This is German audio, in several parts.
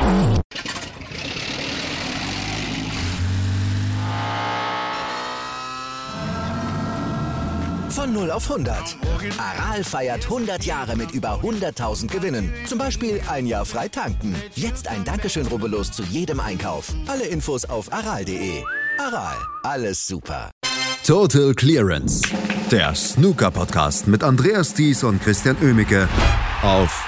Von 0 auf 100. Aral feiert 100 Jahre mit über 100.000 Gewinnen. Zum Beispiel ein Jahr frei tanken. Jetzt ein Dankeschön, rubbellos zu jedem Einkauf. Alle Infos auf aral.de. Aral, alles super. Total Clearance. Der Snooker-Podcast mit Andreas Thies und Christian Oemicke auf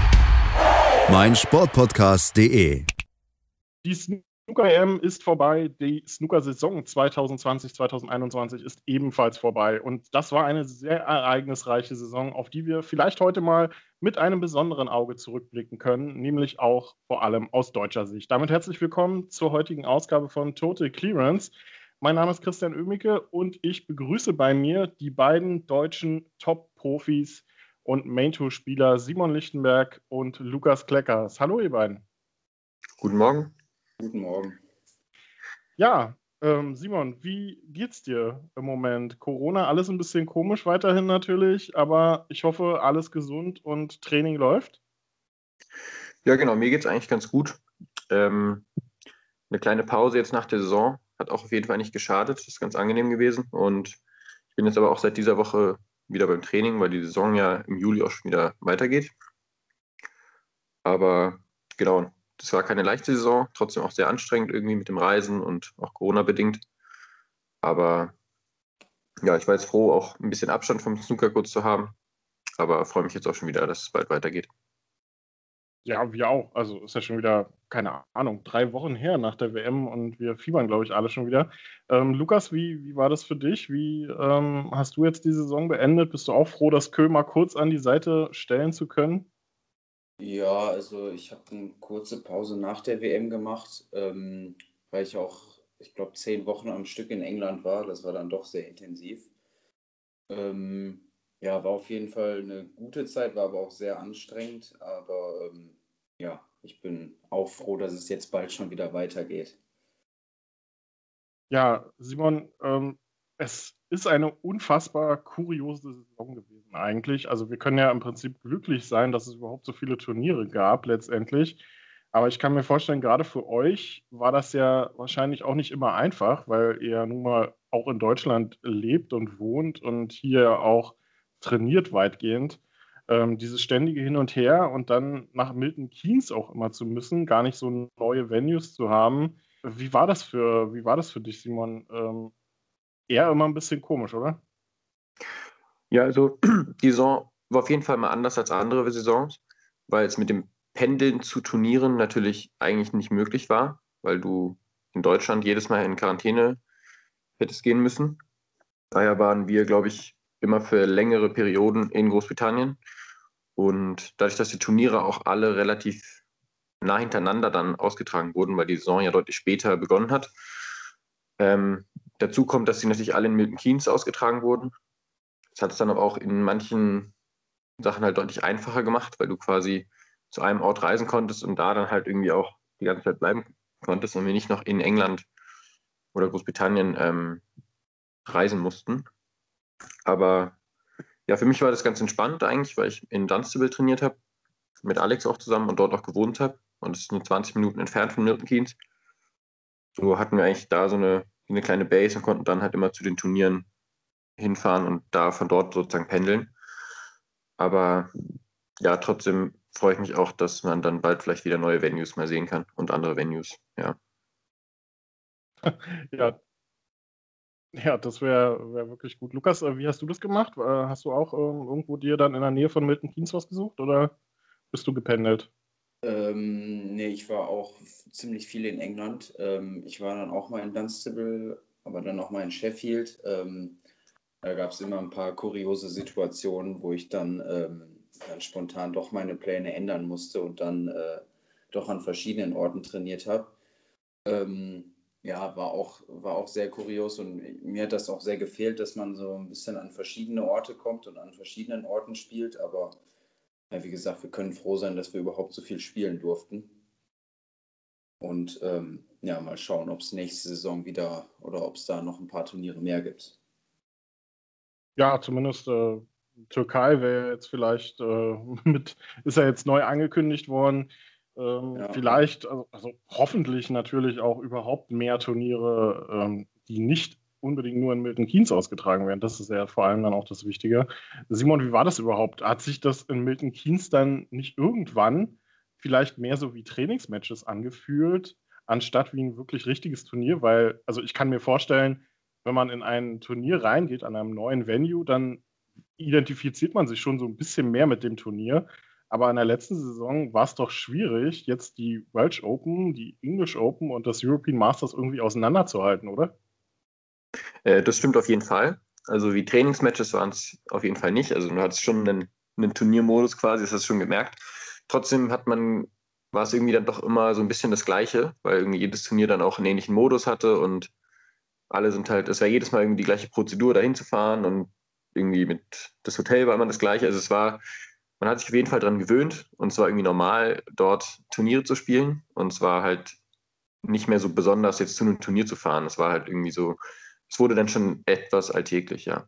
meinsportpodcast.de. Die Snooker-EM ist vorbei, die Snooker-Saison 2020-2021 ist ebenfalls vorbei. Und das war eine sehr ereignisreiche Saison, auf die wir vielleicht heute mal mit einem besonderen Auge zurückblicken können, nämlich auch vor allem aus deutscher Sicht. Damit herzlich willkommen zur heutigen Ausgabe von Total Clearance. Mein Name ist Christian Oemicke und ich begrüße bei mir die beiden deutschen Top-Profis und Main-Tour-Spieler Simon Lichtenberg und Lukas Kleckers. Hallo ihr beiden. Guten Morgen. Guten Morgen. Ja, Simon, wie geht's dir im Moment? Corona, alles ein bisschen komisch weiterhin natürlich, aber ich hoffe, alles gesund und Training läuft. Ja, genau, mir geht's eigentlich ganz gut. Eine kleine Pause jetzt nach der Saison hat auch auf jeden Fall nicht geschadet. Das ist ganz angenehm gewesen. Und ich bin jetzt aber auch seit dieser Woche wieder beim Training, weil die Saison ja im Juli auch schon wieder weitergeht. Aber genau, das war keine leichte Saison, trotzdem auch sehr anstrengend irgendwie mit dem Reisen und auch Corona-bedingt. Aber ja, ich war jetzt froh, auch ein bisschen Abstand vom Snooker kurz zu haben. Aber freue mich jetzt auch schon wieder, dass es bald weitergeht. Ja, wir auch. Also ist ja schon wieder, keine Ahnung, 3 Wochen her nach der WM und wir fiebern, glaube ich, alle schon wieder. Lukas, wie war das für dich? Wie hast du jetzt die Saison beendet? Bist du auch froh, das Kö mal kurz an die Seite stellen zu können? Ja, also ich habe eine kurze Pause nach der WM gemacht, weil ich auch, ich glaube, 10 Wochen am Stück in England war. Das war dann doch sehr intensiv. Ja, war auf jeden Fall eine gute Zeit, war aber auch sehr anstrengend. Aber ja, ich bin auch froh, dass es jetzt bald schon wieder weitergeht. Ja, Simon, es ist eine unfassbar kuriose Saison gewesen eigentlich. Also wir können ja im Prinzip glücklich sein, dass es überhaupt so viele Turniere gab letztendlich. Aber ich kann mir vorstellen, gerade für euch war das ja wahrscheinlich auch nicht immer einfach, weil ihr ja nun mal auch in Deutschland lebt und wohnt und hier auch trainiert weitgehend. Dieses ständige Hin und Her und dann nach Milton Keynes auch immer zu müssen, gar nicht so neue Venues zu haben. Wie war das für dich, Simon? Eher immer ein bisschen komisch, oder? Ja, also die Saison war auf jeden Fall mal anders als andere Saisons, weil es mit dem Pendeln zu Turnieren natürlich eigentlich nicht möglich war, weil du in Deutschland jedes Mal in Quarantäne hättest gehen müssen. Daher waren wir, glaube ich, immer für längere Perioden in Großbritannien. Und dadurch, dass die Turniere auch alle relativ nah hintereinander dann ausgetragen wurden, weil die Saison ja deutlich später begonnen hat. Dazu kommt, dass sie natürlich alle in Milton Keynes ausgetragen wurden. Das hat es dann aber auch in manchen Sachen halt deutlich einfacher gemacht, weil du quasi zu einem Ort reisen konntest und da dann halt irgendwie auch die ganze Zeit bleiben konntest und wir nicht noch in England oder Großbritannien reisen mussten. Aber ja, für mich war das ganz entspannt eigentlich, weil ich in Dunstable trainiert habe, mit Alex auch zusammen und dort auch gewohnt habe. Und es ist nur 20 Minuten entfernt von Milton Keynes. So hatten wir eigentlich da so eine kleine Base und konnten dann halt immer zu den Turnieren hinfahren und da von dort sozusagen pendeln. Aber ja, trotzdem freue ich mich auch, dass man dann bald vielleicht wieder neue Venues mal sehen kann und andere Venues, ja. Ja, ja, das wär wirklich gut. Lukas, wie hast du das gemacht? Hast du auch irgendwo dir dann in der Nähe von Milton Keynes was gesucht oder bist du gependelt? Nee, ich war auch ziemlich viel in England. Ich war dann auch mal in Dunstable, aber dann auch mal in Sheffield. Da gab es immer ein paar kuriose Situationen, wo ich dann spontan doch meine Pläne ändern musste und dann doch an verschiedenen Orten trainiert habe. Ja, war auch sehr kurios und mir hat das auch sehr gefehlt, dass man so ein bisschen an verschiedene Orte kommt und an verschiedenen Orten spielt. Aber ja, wie gesagt, wir können froh sein, dass wir überhaupt so viel spielen durften. Und ja, mal schauen, ob es nächste Saison wieder oder ob es da noch ein paar Turniere mehr gibt. Ja, zumindest Türkei wäre jetzt vielleicht ist ja jetzt neu angekündigt worden. Vielleicht, also hoffentlich natürlich auch überhaupt mehr Turniere, die nicht unbedingt nur in Milton Keynes ausgetragen werden. Das ist ja vor allem dann auch das Wichtige. Simon, wie war das überhaupt? Hat sich das in Milton Keynes dann nicht irgendwann vielleicht mehr so wie Trainingsmatches angefühlt, anstatt wie ein wirklich richtiges Turnier? Weil, also ich kann mir vorstellen, wenn man in ein Turnier reingeht, an einem neuen Venue, dann identifiziert man sich schon so ein bisschen mehr mit dem Turnier. Aber in der letzten Saison war es doch schwierig, jetzt die Welsh Open, die English Open und das European Masters irgendwie auseinanderzuhalten, oder? Das stimmt auf jeden Fall. Also wie Trainingsmatches waren es auf jeden Fall nicht. Also du hattest schon einen Turniermodus quasi, das hast du schon gemerkt. Trotzdem war es irgendwie dann doch immer so ein bisschen das Gleiche, weil irgendwie jedes Turnier dann auch einen ähnlichen Modus hatte und alle sind halt, es war jedes Mal irgendwie die gleiche Prozedur, dahin zu fahren und irgendwie das Hotel war immer das Gleiche. Also man hat sich auf jeden Fall daran gewöhnt und es war irgendwie normal, dort Turniere zu spielen und es war halt nicht mehr so besonders, jetzt zu einem Turnier zu fahren. Es war halt irgendwie so, es wurde dann schon etwas alltäglich, ja.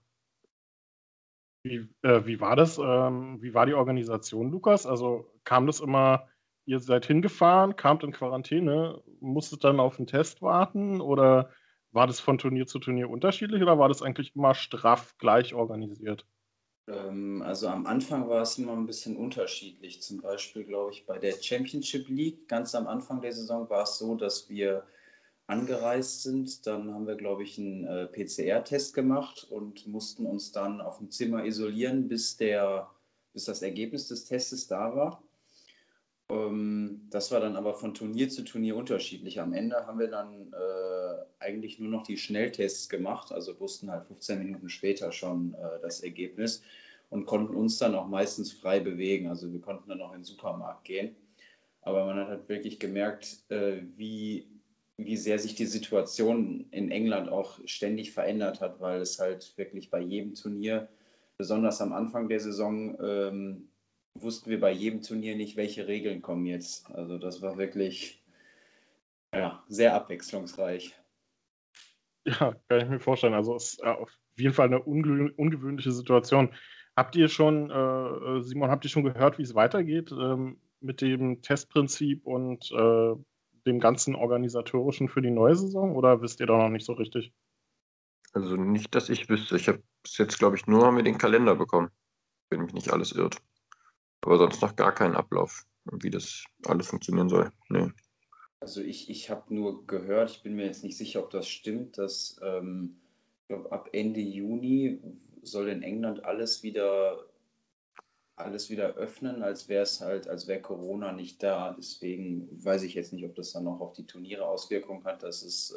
Wie war das? Wie war die Organisation, Lukas? Also kam das immer, ihr seid hingefahren, kamt in Quarantäne, musstet dann auf den Test warten oder war das von Turnier zu Turnier unterschiedlich oder war das eigentlich immer straff gleich organisiert? Also am Anfang war es immer ein bisschen unterschiedlich. Zum Beispiel, glaube ich, bei der Championship League, ganz am Anfang der Saison war es so, dass wir angereist sind. Dann haben wir, glaube ich, einen PCR-Test gemacht und mussten uns dann auf dem Zimmer isolieren, bis das Ergebnis des Testes da war. Das war dann aber von Turnier zu Turnier unterschiedlich. Am Ende haben wir dann eigentlich nur noch die Schnelltests gemacht, also wussten halt 15 Minuten später schon das Ergebnis und konnten uns dann auch meistens frei bewegen. Also wir konnten dann auch in den Supermarkt gehen. Aber man hat halt wirklich gemerkt, wie sehr sich die Situation in England auch ständig verändert hat, weil es halt wirklich bei jedem Turnier, besonders am Anfang der Saison, wussten wir bei jedem Turnier nicht, welche Regeln kommen jetzt. Also das war wirklich sehr abwechslungsreich. Ja, kann ich mir vorstellen. Also es ist auf jeden Fall eine ungewöhnliche Situation. Simon, habt ihr schon gehört, wie es weitergeht mit dem Testprinzip und dem ganzen Organisatorischen für die neue Saison oder wisst ihr da noch nicht so richtig? Also nicht, dass ich wüsste. Ich habe bis jetzt, glaube ich, haben wir den Kalender bekommen, wenn mich nicht alles irrt. Aber sonst noch gar keinen Ablauf, wie das alles funktionieren soll. Nee. Also ich habe nur gehört, ich bin mir jetzt nicht sicher, ob das stimmt, dass ich glaube, ab Ende Juni soll in England alles wieder öffnen, als wäre Corona nicht da. Deswegen weiß ich jetzt nicht, ob das dann noch auf die Turniere Auswirkungen hat, dass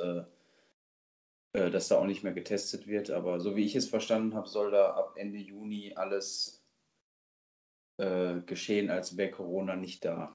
da auch nicht mehr getestet wird. Aber so wie ich es verstanden habe, soll da ab Ende Juni alles geschehen, als wäre Corona nicht da.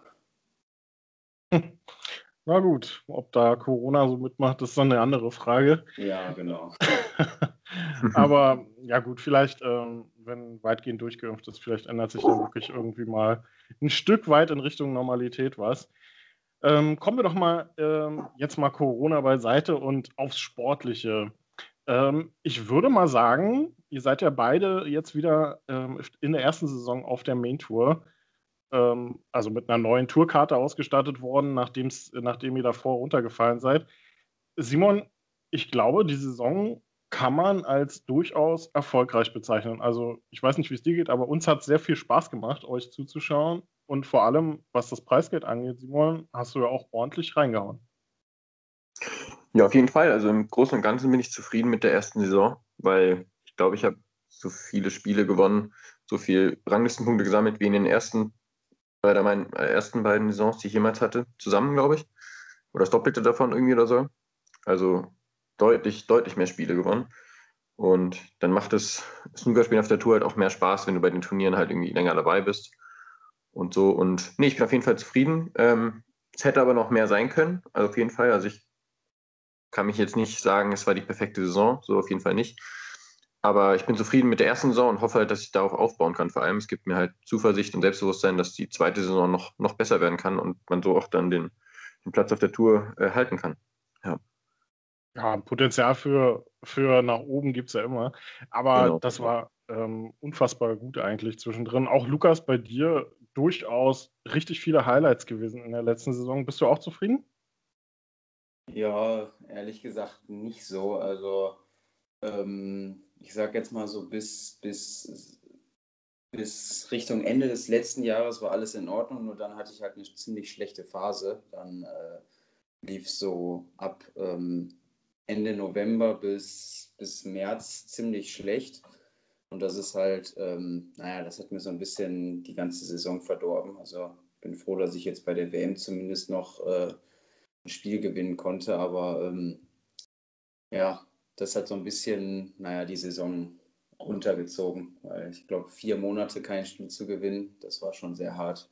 Na gut, ob da Corona so mitmacht, ist dann eine andere Frage. Ja, genau. Aber ja gut, vielleicht, wenn weitgehend durchgeimpft ist, vielleicht ändert sich dann wirklich irgendwie mal ein Stück weit in Richtung Normalität was. Kommen wir doch mal jetzt mal Corona beiseite und aufs Sportliche. Ich würde mal sagen, ihr seid ja beide jetzt wieder in der ersten Saison auf der Main Tour, also mit einer neuen Tourkarte ausgestattet worden, nachdem ihr davor runtergefallen seid. Simon, ich glaube, die Saison kann man als durchaus erfolgreich bezeichnen. Also ich weiß nicht, wie es dir geht, aber uns hat sehr viel Spaß gemacht, euch zuzuschauen. Und vor allem, was das Preisgeld angeht, Simon, hast du ja auch ordentlich reingehauen. Ja, auf jeden Fall. Also im Großen und Ganzen bin ich zufrieden mit der ersten Saison, weil ich glaube, ich habe so viele Spiele gewonnen, so viele Ranglistenpunkte gesammelt wie in den ersten beiden Saisons, die ich jemals hatte, zusammen, glaube ich. Oder das Doppelte davon irgendwie oder so. Also deutlich, deutlich mehr Spiele gewonnen. Und dann macht das Snookerspielen auf der Tour halt auch mehr Spaß, wenn du bei den Turnieren halt irgendwie länger dabei bist. Und so. Und nee, ich bin auf jeden Fall zufrieden. Es hätte aber noch mehr sein können. Also auf jeden Fall. Also ich kann mich jetzt nicht sagen, es war die perfekte Saison. So auf jeden Fall nicht. Aber ich bin zufrieden mit der ersten Saison und hoffe halt, dass ich darauf aufbauen kann. Vor allem, es gibt mir halt Zuversicht und Selbstbewusstsein, dass die zweite Saison noch besser werden kann und man so auch dann den Platz auf der Tour halten kann. Ja. Ja, Potenzial für nach oben gibt es ja immer. Aber Genau. das war unfassbar gut eigentlich zwischendrin. Auch Lukas, bei dir durchaus richtig viele Highlights gewesen in der letzten Saison. Bist du auch zufrieden? Ja, ehrlich gesagt nicht so. Also ich sag jetzt mal so bis Richtung Ende des letzten Jahres war alles in Ordnung, nur dann hatte ich halt eine ziemlich schlechte Phase. Dann lief so ab Ende November bis März ziemlich schlecht. Und das ist halt, das hat mir so ein bisschen die ganze Saison verdorben. Also ich bin froh, dass ich jetzt bei der WM zumindest noch ein Spiel gewinnen konnte. Aber das hat so ein bisschen, die Saison runtergezogen. Weil ich glaube, 4 Monate kein Spiel zu gewinnen, das war schon sehr hart.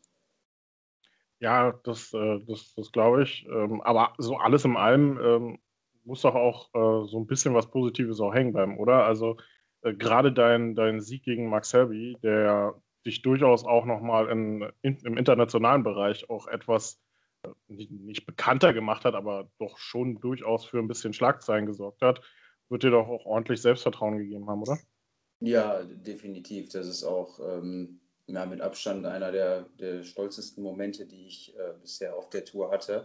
Ja, das glaube ich. Aber so alles in allem muss doch auch so ein bisschen was Positives auch hängen bleiben, oder? Also gerade dein Sieg gegen Max Selby, der dich durchaus auch nochmal im internationalen Bereich auch etwas nicht bekannter gemacht hat, aber doch schon durchaus für ein bisschen Schlagzeilen gesorgt hat, wird dir doch auch ordentlich Selbstvertrauen gegeben haben, oder? Ja, definitiv. Das ist auch mit Abstand einer der stolzesten Momente, die ich bisher auf der Tour hatte.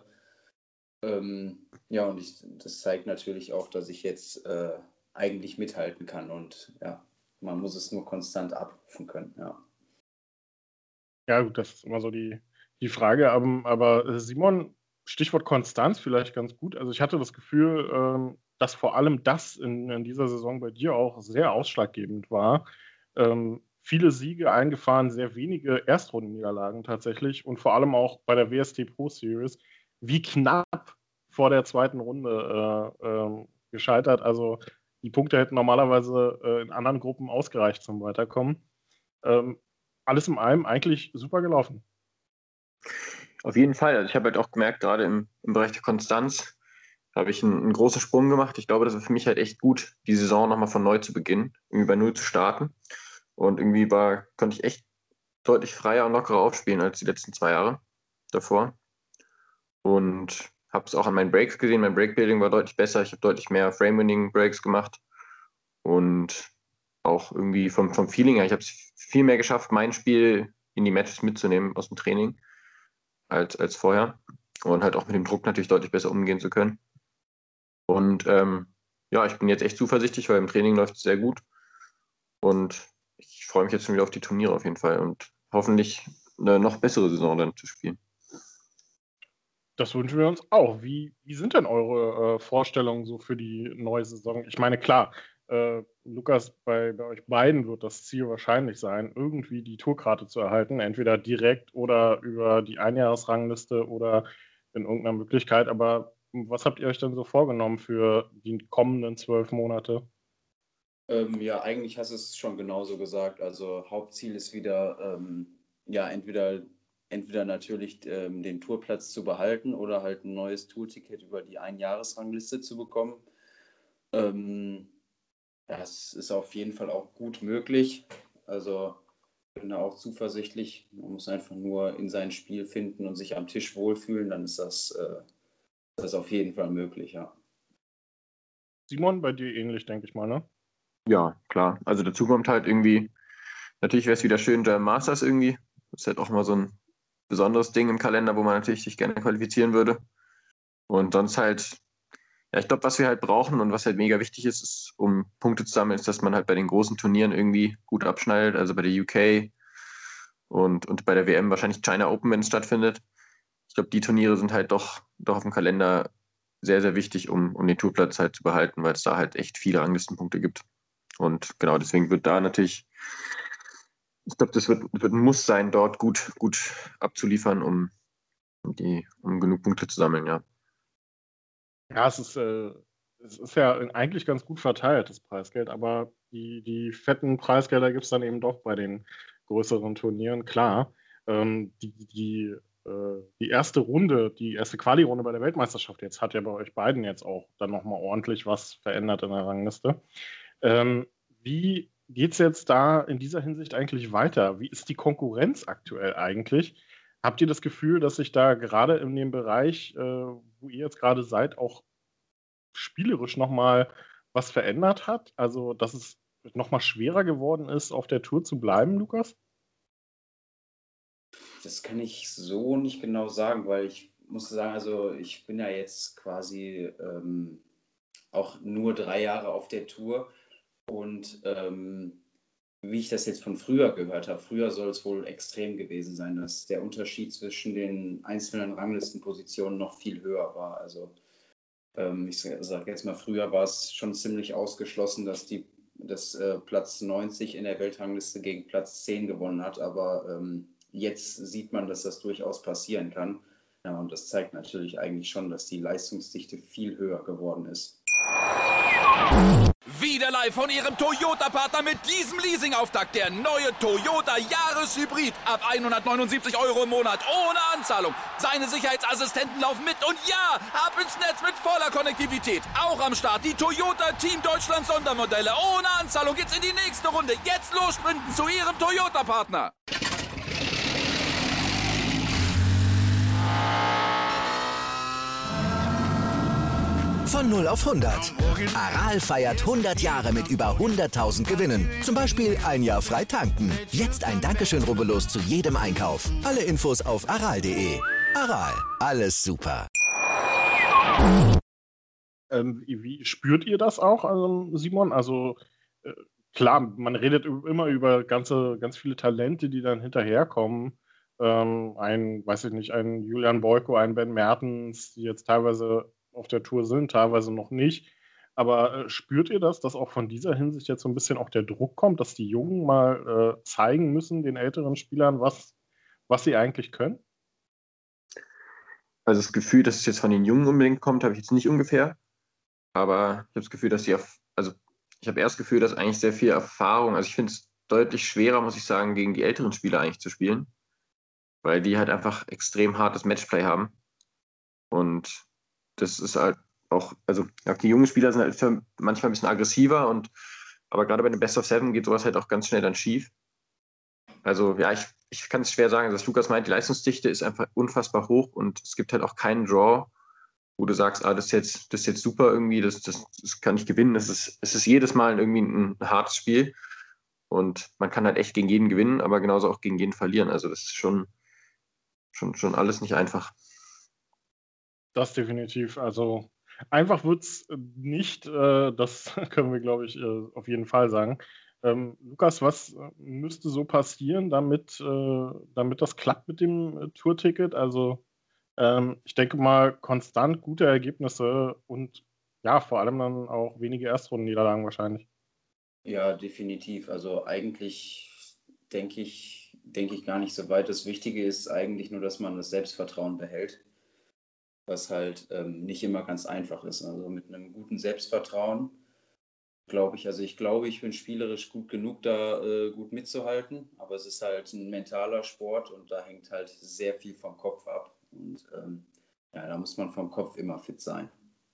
Und das zeigt natürlich auch, dass ich jetzt eigentlich mithalten kann und man muss es nur konstant abrufen können. Ja. Ja, gut, das ist immer so die Frage. Aber Simon, Stichwort Konstanz vielleicht ganz gut. Also ich hatte das Gefühl, dass vor allem das in dieser Saison bei dir auch sehr ausschlaggebend war. Viele Siege eingefahren, sehr wenige Erstrundenniederlagen tatsächlich und vor allem auch bei der WST Pro Series. Wie knapp vor der zweiten Runde gescheitert. Also die Punkte hätten normalerweise in anderen Gruppen ausgereicht zum Weiterkommen. Alles in allem eigentlich super gelaufen. Auf jeden Fall. Also ich habe halt auch gemerkt, gerade im Bereich der Konstanz habe ich einen großen Sprung gemacht. Ich glaube, das war für mich halt echt gut, die Saison nochmal von neu zu beginnen, irgendwie bei Null zu starten. Und irgendwie konnte ich echt deutlich freier und lockerer aufspielen als die letzten 2 Jahre davor. Und habe es auch an meinen Breaks gesehen. Mein Breakbuilding war deutlich besser. Ich habe deutlich mehr Frame-Winning-Breaks gemacht. Und auch irgendwie vom Feeling her, ich habe es viel mehr geschafft, mein Spiel in die Matches mitzunehmen aus dem Training als vorher. Und halt auch mit dem Druck natürlich deutlich besser umgehen zu können. Und ich bin jetzt echt zuversichtlich, weil im Training läuft es sehr gut. Und ich freue mich jetzt schon wieder auf die Turniere auf jeden Fall und hoffentlich eine noch bessere Saison dann zu spielen. Das wünschen wir uns auch. Wie sind denn eure Vorstellungen so für die neue Saison? Ich meine, klar, Lukas, bei euch beiden wird das Ziel wahrscheinlich sein, irgendwie die Tourkarte zu erhalten, entweder direkt oder über die Einjahresrangliste oder in irgendeiner Möglichkeit. Aber was habt ihr euch denn so vorgenommen für die kommenden 12 Monate? Eigentlich hast du es schon genauso gesagt. Also Hauptziel ist wieder, entweder natürlich den Tourplatz zu behalten oder halt ein neues Tourticket über die Einjahresrangliste zu bekommen. Das ist auf jeden Fall auch gut möglich. Also ich bin da auch zuversichtlich. Man muss einfach nur in sein Spiel finden und sich am Tisch wohlfühlen, dann ist das auf jeden Fall möglich, ja. Simon, bei dir ähnlich, denke ich mal, ne? Ja, klar. Also dazu kommt halt irgendwie, natürlich wäre es wieder schön, der Masters irgendwie. Das ist halt auch mal so ein besonderes Ding im Kalender, wo man natürlich sich gerne qualifizieren würde. Und sonst halt, ja, ich glaube, was wir halt brauchen und was halt mega wichtig ist, um Punkte zu sammeln, ist, dass man halt bei den großen Turnieren irgendwie gut abschneidet. Also bei der UK und bei der WM wahrscheinlich China Open, wenn es stattfindet. Ich glaube, die Turniere sind halt doch auf dem Kalender sehr, sehr wichtig, um den Tourplatz halt zu behalten, weil es da halt echt viele Ranglistenpunkte gibt. Und genau, deswegen wird da natürlich, ich glaube, das wird ein Muss sein, dort gut abzuliefern, um genug Punkte zu sammeln, ja. Ja, es ist ja eigentlich ganz gut verteilt, das Preisgeld, aber die fetten Preisgelder gibt es dann eben doch bei den größeren Turnieren, klar. Die erste Runde, die erste Quali-Runde bei der Weltmeisterschaft jetzt hat ja bei euch beiden jetzt auch dann nochmal ordentlich was verändert in der Rangliste. Wie geht es jetzt da in dieser Hinsicht eigentlich weiter? Wie ist die Konkurrenz aktuell eigentlich? Habt ihr das Gefühl, dass sich da gerade in dem Bereich, wo ihr jetzt gerade seid, auch spielerisch nochmal was verändert hat? Also, dass es nochmal schwerer geworden ist, auf der Tour zu bleiben, Lukas? Das kann ich so nicht genau sagen, weil ich muss sagen, also ich bin ja jetzt quasi auch nur 3 Jahre auf der Tour und wie ich das jetzt von früher gehört habe, früher soll es wohl extrem gewesen sein, dass der Unterschied zwischen den einzelnen Ranglistenpositionen noch viel höher war. Also ich sage jetzt mal, früher war es schon ziemlich ausgeschlossen, dass Platz 90 in der Weltrangliste gegen Platz 10 gewonnen hat, aber jetzt sieht man, dass das durchaus passieren kann. Ja, und das zeigt natürlich eigentlich schon, dass die Leistungsdichte viel höher geworden ist. Wieder live von Ihrem Toyota-Partner mit diesem Leasing-Auftakt. Der neue Toyota Jahreshybrid. Ab 179 € im Monat. Ohne Anzahlung. Seine Sicherheitsassistenten laufen mit. Und ja, ab ins Netz mit voller Konnektivität. Auch am Start die Toyota Team Deutschland Sondermodelle. Ohne Anzahlung geht's in die nächste Runde. Jetzt los sprinten zu Ihrem Toyota-Partner. Von 0 auf 100. Aral feiert 100 Jahre mit über 100.000 Gewinnen. Zum Beispiel ein Jahr frei tanken. Jetzt ein Dankeschön, rubbellos zu jedem Einkauf. Alle Infos auf aral.de. Aral, alles super. Wie spürt ihr das auch, Simon? Also klar, man redet immer über ganz viele Talente, die dann hinterherkommen. Ein Julian Boyko, ein Ben Mertens, die jetzt teilweise auf der Tour sind, teilweise noch nicht. Aber spürt ihr das, dass auch von dieser Hinsicht jetzt so ein bisschen auch der Druck kommt, dass die Jungen mal zeigen müssen, den älteren Spielern, was sie eigentlich können? Also das Gefühl, dass es jetzt von den Jungen unbedingt kommt, habe ich jetzt nicht ungefähr. Aber ich habe das Gefühl, ich habe erst das Gefühl, dass eigentlich sehr viel Erfahrung, also ich finde es deutlich schwerer, muss ich sagen, gegen die älteren Spieler eigentlich zu spielen, weil die halt einfach extrem hartes Matchplay haben. Und das ist halt auch, also die jungen Spieler sind halt manchmal ein bisschen aggressiver, aber gerade bei den Best of Seven geht sowas halt auch ganz schnell dann schief. Also ja, ich kann es schwer sagen, dass Lukas meint, die Leistungsdichte ist einfach unfassbar hoch und es gibt halt auch keinen Draw, wo du sagst, das ist jetzt super irgendwie, das kann ich gewinnen. Es ist jedes Mal irgendwie ein hartes Spiel und man kann halt echt gegen jeden gewinnen, aber genauso auch gegen jeden verlieren. Also das ist schon alles nicht einfach. Das definitiv. Also einfach wird es nicht, das können wir, glaube ich, auf jeden Fall sagen. Lukas, was müsste so passieren, damit das klappt mit dem Tourticket? Also ich denke mal, konstant gute Ergebnisse und ja, vor allem dann auch wenige Erstrundenniederlagen wahrscheinlich. Ja, definitiv. Also eigentlich denke ich gar nicht so weit. Das Wichtige ist eigentlich nur, dass man das Selbstvertrauen behält, was halt nicht immer ganz einfach ist. Also mit einem guten Selbstvertrauen ich glaube, ich bin spielerisch gut genug, da gut mitzuhalten, aber es ist halt ein mentaler Sport und da hängt halt sehr viel vom Kopf ab und da muss man vom Kopf immer fit sein.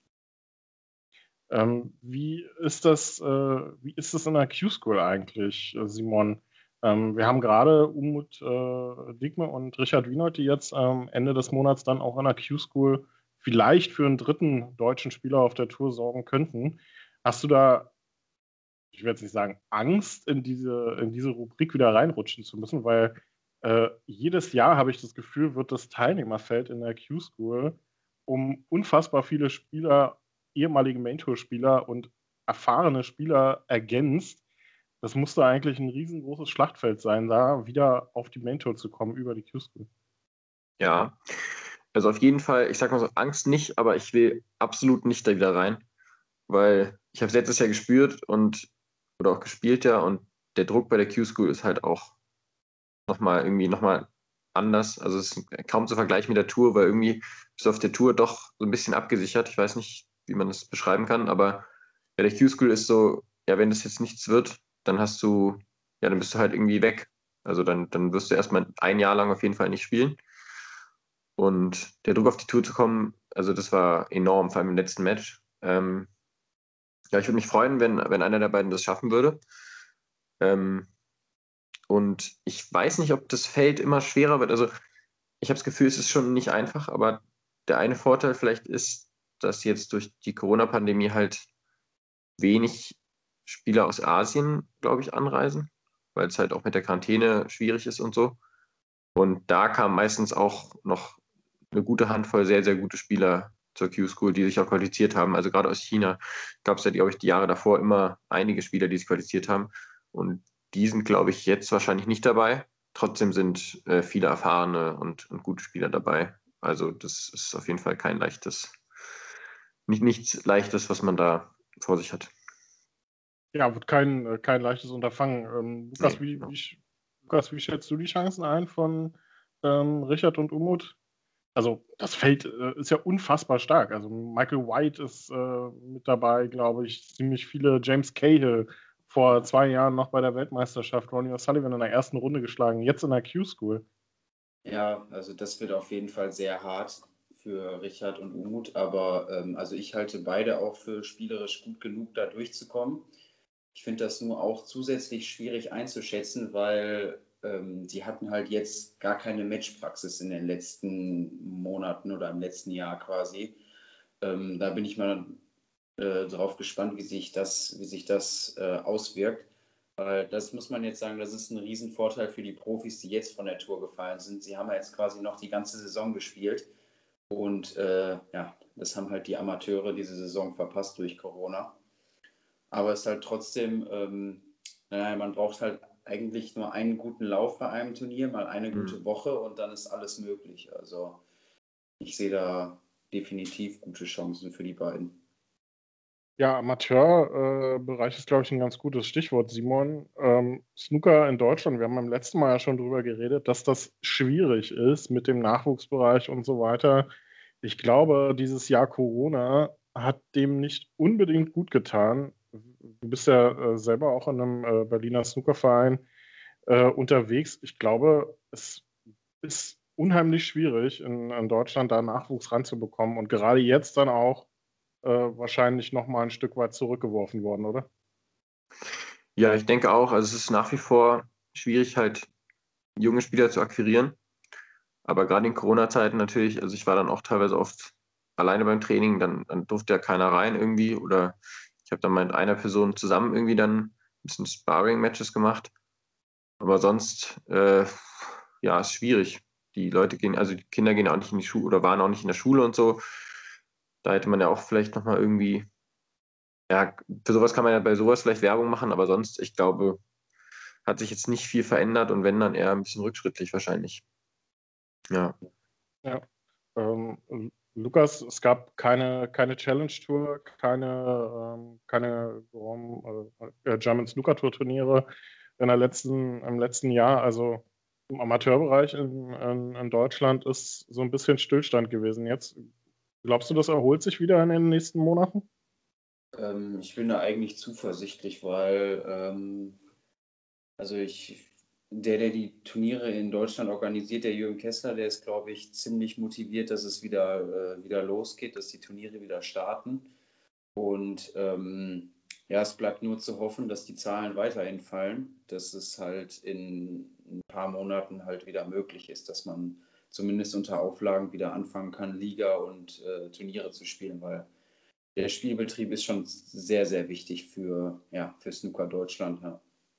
Wie ist das in der Q-School eigentlich, Simon? Wir haben gerade Umut Digme und Richard Wienold, die jetzt am Ende des Monats dann auch in der Q-School vielleicht für einen dritten deutschen Spieler auf der Tour sorgen könnten. Hast du da, ich werde jetzt nicht sagen, Angst, in diese Rubrik wieder reinrutschen zu müssen? Weil jedes Jahr, habe ich das Gefühl, wird das Teilnehmerfeld in der Q-School um unfassbar viele Spieler, ehemalige Main-Tour-Spieler und erfahrene Spieler ergänzt. Das musste eigentlich ein riesengroßes Schlachtfeld sein, da wieder auf die Main-Tour zu kommen über die Q-School. Ja, also auf jeden Fall, ich sag mal so, Angst nicht, aber ich will absolut nicht da wieder rein, weil ich habe es letztes Jahr gespürt oder auch gespielt ja und der Druck bei der Q-School ist halt auch nochmal anders. Also es ist kaum zu vergleichen mit der Tour, weil irgendwie bist du auf der Tour doch so ein bisschen abgesichert. Ich weiß nicht, wie man das beschreiben kann, aber bei der Q-School ist so, ja, wenn das jetzt nichts wird, dann bist du halt irgendwie weg. Also dann wirst du erstmal ein Jahr lang auf jeden Fall nicht spielen. Und der Druck auf die Tour zu kommen, also das war enorm, vor allem im letzten Match. Ich würde mich freuen, wenn einer der beiden das schaffen würde. Und ich weiß nicht, ob das Feld immer schwerer wird. Also ich habe das Gefühl, es ist schon nicht einfach, aber der eine Vorteil vielleicht ist, dass jetzt durch die Corona-Pandemie halt wenig Spieler aus Asien, glaube ich, anreisen, weil es halt auch mit der Quarantäne schwierig ist und so. Und da kam meistens auch noch eine gute Handvoll sehr, sehr gute Spieler zur Q-School, die sich auch qualifiziert haben. Also gerade aus China gab es ja, glaube ich, die Jahre davor immer einige Spieler, die sich qualifiziert haben. Und die sind, glaube ich, jetzt wahrscheinlich nicht dabei. Trotzdem sind viele erfahrene und gute Spieler dabei. Also das ist auf jeden Fall nichts Leichtes, was man da vor sich hat. Ja, wird kein leichtes Unterfangen. Lukas, Nee, Lukas, wie schätzt du die Chancen ein von Richard und Umut? Also das Feld ist ja unfassbar stark. Also Michael White ist mit dabei, glaube ich, ziemlich viele. James Cahill vor 2 Jahren noch bei der Weltmeisterschaft, Ronnie O'Sullivan in der ersten Runde geschlagen, jetzt in der Q-School. Ja, also das wird auf jeden Fall sehr hart für Richard und Umut, aber also ich halte beide auch für spielerisch gut genug, da durchzukommen. Ich finde das nur auch zusätzlich schwierig einzuschätzen, weil die hatten halt jetzt gar keine Matchpraxis in den letzten Monaten oder im letzten Jahr quasi. Da bin ich mal drauf gespannt, wie sich das auswirkt. Weil das muss man jetzt sagen, das ist ein Riesenvorteil für die Profis, die jetzt von der Tour gefallen sind. Sie haben ja jetzt quasi noch die ganze Saison gespielt und ja, das haben halt die Amateure diese Saison verpasst durch Corona. Aber es ist halt trotzdem, naja, man braucht halt eigentlich nur einen guten Lauf bei einem Turnier, mal eine gute Woche und dann ist alles möglich. Also ich sehe da definitiv gute Chancen für die beiden. Ja, Amateurbereich ist, glaube ich, ein ganz gutes Stichwort, Simon. Snooker in Deutschland, wir haben beim letzten Mal ja schon drüber geredet, dass das schwierig ist mit dem Nachwuchsbereich und so weiter. Ich glaube, dieses Jahr Corona hat dem nicht unbedingt gut getan. Du bist ja selber auch in einem Berliner Snookerverein unterwegs. Ich glaube, es ist unheimlich schwierig, in Deutschland da Nachwuchs ranzubekommen und gerade jetzt dann auch wahrscheinlich noch mal ein Stück weit zurückgeworfen worden, oder? Ja, ich denke auch. Also es ist nach wie vor schwierig, halt junge Spieler zu akquirieren. Aber gerade in Corona-Zeiten natürlich, also ich war dann auch teilweise oft alleine beim Training, dann durfte ja keiner rein irgendwie. Oder ich habe dann mit einer Person zusammen irgendwie dann ein bisschen Sparring-Matches gemacht. Aber sonst, ja, ist schwierig. Also die Kinder gehen auch nicht in die Schule oder waren auch nicht in der Schule und so. Da hätte man ja auch vielleicht nochmal irgendwie, ja, für sowas kann man ja bei sowas vielleicht Werbung machen, aber sonst, ich glaube, hat sich jetzt nicht viel verändert und wenn, dann eher ein bisschen rückschrittlich wahrscheinlich. Ja. Ja. Lukas, es gab keine Challenge-Tour, keine German Snooker-Tour-Turniere im letzten Jahr. Also im Amateurbereich in Deutschland ist so ein bisschen Stillstand gewesen. Jetzt, glaubst du, das erholt sich wieder in den nächsten Monaten? Ich bin da eigentlich zuversichtlich, weil also der die Turniere in Deutschland organisiert, der Jürgen Kessler, der ist, glaube ich, ziemlich motiviert, dass es wieder losgeht, dass die Turniere wieder starten. Und ja, es bleibt nur zu hoffen, dass die Zahlen weiterhin fallen, dass es halt in ein paar Monaten halt wieder möglich ist, dass man zumindest unter Auflagen wieder anfangen kann, Liga und Turniere zu spielen, weil der Spielbetrieb ist schon sehr, sehr wichtig für Snooker Deutschland. Ja.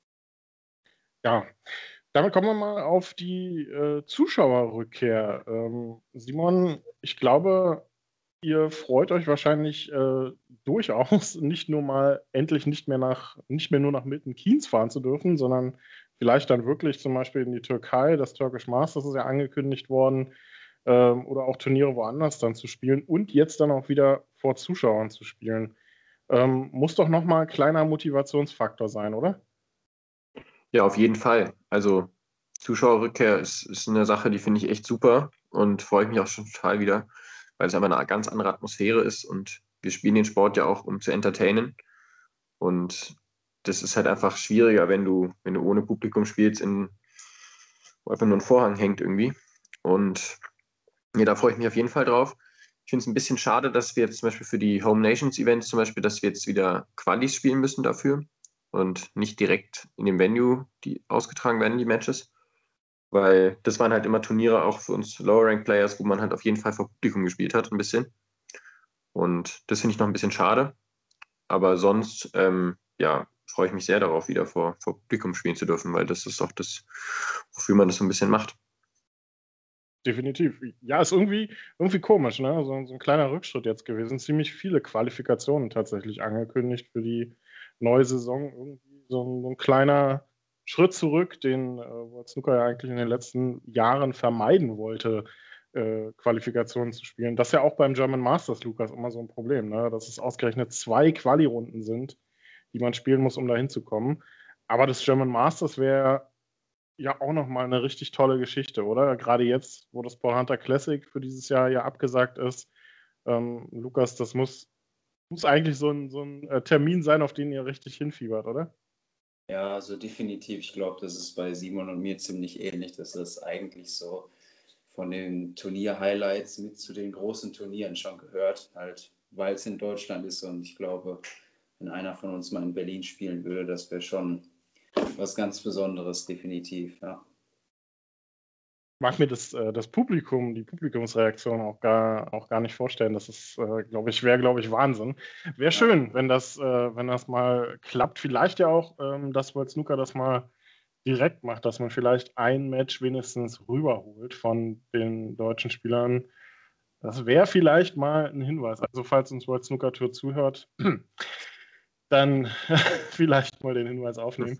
Ja, damit kommen wir mal auf die Zuschauerrückkehr. Simon, ich glaube, ihr freut euch wahrscheinlich durchaus endlich nicht mehr nur nach Milton Keynes fahren zu dürfen, sondern vielleicht dann wirklich zum Beispiel in die Türkei, das Turkish Masters ist ja angekündigt worden, oder auch Turniere woanders dann zu spielen und jetzt dann auch wieder vor Zuschauern zu spielen. Muss doch nochmal ein kleiner Motivationsfaktor sein, oder? Ja, auf jeden Fall. Also Zuschauerrückkehr ist eine Sache, die finde ich echt super und freue ich mich auch schon total wieder, weil es einfach eine ganz andere Atmosphäre ist und wir spielen den Sport ja auch, um zu entertainen. Und das ist halt einfach schwieriger, wenn du ohne Publikum spielst, wo einfach nur ein Vorhang hängt irgendwie. Und ja, da freue ich mich auf jeden Fall drauf. Ich finde es ein bisschen schade, dass wir jetzt zum Beispiel für die Home Nations Events zum Beispiel, dass wir jetzt wieder Qualis spielen müssen dafür und nicht direkt in dem Venue, die ausgetragen werden, die Matches. Weil das waren halt immer Turniere auch für uns Lower Rank Players, wo man halt auf jeden Fall vor Publikum gespielt hat, ein bisschen. Und das finde ich noch ein bisschen schade. Aber sonst, ja, freue ich mich sehr darauf, wieder vor Publikum spielen zu dürfen, weil das ist auch das, wofür man das so ein bisschen macht. definitiv. Ja, ist irgendwie komisch, ne? So ein kleiner Rückschritt jetzt gewesen. Ziemlich viele Qualifikationen tatsächlich angekündigt für die neue Saison. Irgendwie so ein kleiner Schritt zurück, den World Snooker ja eigentlich in den letzten Jahren vermeiden wollte, Qualifikationen zu spielen. Das ist ja auch beim German Masters, Lukas, immer so ein Problem, ne? Dass es ausgerechnet 2 Quali-Runden sind, die man spielen muss, um da hinzukommen. Aber das German Masters wäre ja auch nochmal eine richtig tolle Geschichte, oder? Gerade jetzt, wo das Paul Hunter Classic für dieses Jahr ja abgesagt ist. Lukas, das muss eigentlich so ein Termin sein, auf den ihr richtig hinfiebert, oder? Ja, also definitiv. Ich glaube, das ist bei Simon und mir ziemlich ähnlich, dass das eigentlich so von den Turnier-Highlights mit zu den großen Turnieren schon gehört, halt, weil es in Deutschland ist. Und ich glaube, wenn einer von uns mal in Berlin spielen würde, das wäre schon was ganz Besonderes, definitiv, ja. Mag mir das Publikum, die Publikumsreaktion auch gar nicht vorstellen. Das ist, wäre, glaube ich, Wahnsinn. Wäre schön, wenn das mal klappt. Vielleicht ja auch, dass World Snooker das mal direkt macht, dass man vielleicht ein Match wenigstens rüberholt von den deutschen Spielern. Das wäre vielleicht mal ein Hinweis. Also falls uns World Snooker Tour zuhört, dann vielleicht mal den Hinweis aufnehmen.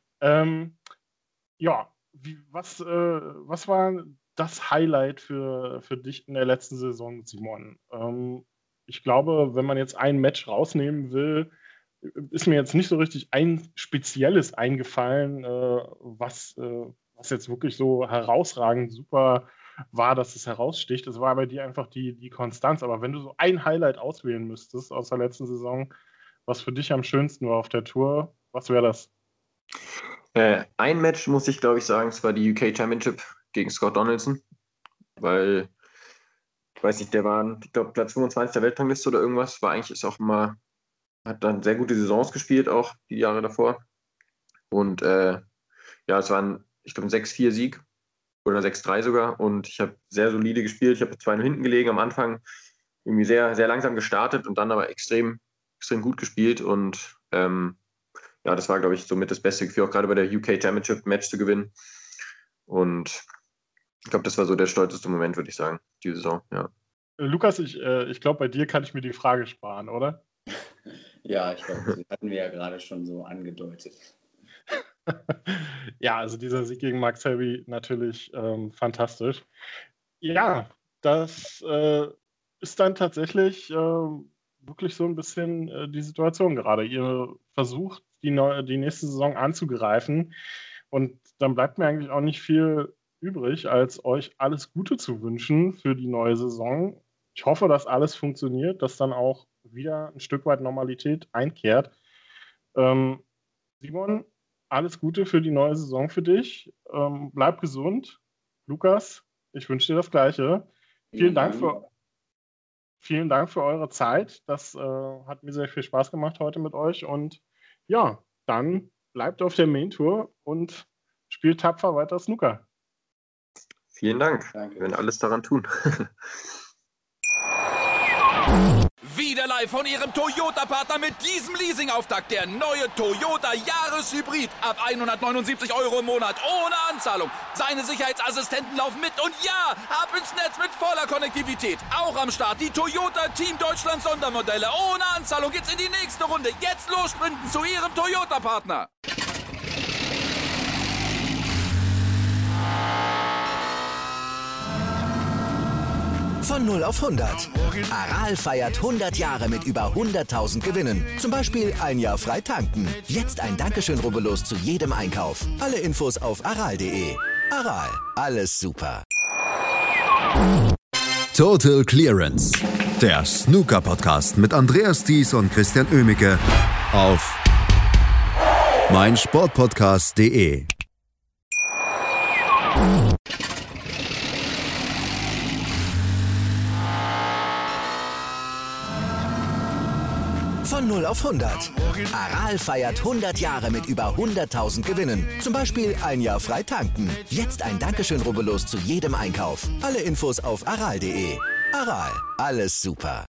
Ja, was war das Highlight für dich in der letzten Saison, Simon? Ich glaube, wenn man jetzt ein Match rausnehmen will, ist mir jetzt nicht so richtig ein spezielles eingefallen, was jetzt wirklich so herausragend super war, dass es heraussticht. Es war bei dir einfach die Konstanz. Aber wenn du so ein Highlight auswählen müsstest aus der letzten Saison, was für dich am schönsten war auf der Tour, was wäre das? Ein Match, muss ich glaube ich sagen, es war die UK Championship gegen Scott Donaldson, weil, ich weiß nicht, der war, ich glaube, Platz 25 der Weltrangliste oder irgendwas, hat dann sehr gute Saisons gespielt, auch die Jahre davor. Und ja, es war ein 6-4-Sieg oder 6-3 sogar. Und ich habe sehr solide gespielt. Ich habe 2-0 hinten gelegen am Anfang, irgendwie sehr, sehr langsam gestartet und dann aber extrem gut gespielt. Und ja, das war, glaube ich, somit das beste Gefühl, auch gerade bei der UK Championship Match zu gewinnen. Und ich glaube, das war so der stolzeste Moment, würde ich sagen, die Saison, ja. Lukas, ich glaube, bei dir kann ich mir die Frage sparen, oder? Ja, ich glaube, das hatten wir ja gerade schon so angedeutet. Ja, also dieser Sieg gegen Mark Selby natürlich fantastisch. Ja, das ist dann tatsächlich wirklich so ein bisschen die Situation gerade. Ihr versucht, die nächste Saison anzugreifen und dann bleibt mir eigentlich auch nicht viel übrig, als euch alles Gute zu wünschen für die neue Saison. Ich hoffe, dass alles funktioniert, dass dann auch wieder ein Stück weit Normalität einkehrt. Simon, alles Gute für die neue Saison für dich. Bleib gesund. Lukas, ich wünsche dir das Gleiche. Vielen Dank für eure Zeit. Das hat mir sehr viel Spaß gemacht heute mit euch. Und ja, dann bleibt auf der Main Tour und spielt tapfer weiter Snooker. Vielen Dank. Danke. Wir werden alles daran tun. Wieder live von Ihrem Toyota-Partner mit diesem Leasing-Auftakt. Der neue Toyota Jahreshybrid. Ab 179 € im Monat. Ohne Anzahlung. Seine Sicherheitsassistenten laufen mit. Und ja, ab ins Netz mit voller Konnektivität. Auch am Start die Toyota Team Deutschland Sondermodelle. Ohne Anzahlung geht's in die nächste Runde. Jetzt los sprinten zu Ihrem Toyota-Partner. Von 0 auf 100. Aral feiert 100 Jahre mit über 100.000 Gewinnen. Zum Beispiel ein Jahr frei tanken. Jetzt ein Dankeschön, rubbellos zu jedem Einkauf. Alle Infos auf aral.de. Aral, alles super. Total Clearance. Der Snooker-Podcast mit Andreas Thies und Christian Oemicke auf meinsportpodcast.de. Von 0 auf 100. Aral feiert 100 Jahre mit über 100.000 Gewinnen. Zum Beispiel ein Jahr frei tanken. Jetzt ein Dankeschön, rubbellos zu jedem Einkauf. Alle Infos auf aral.de. Aral, alles super.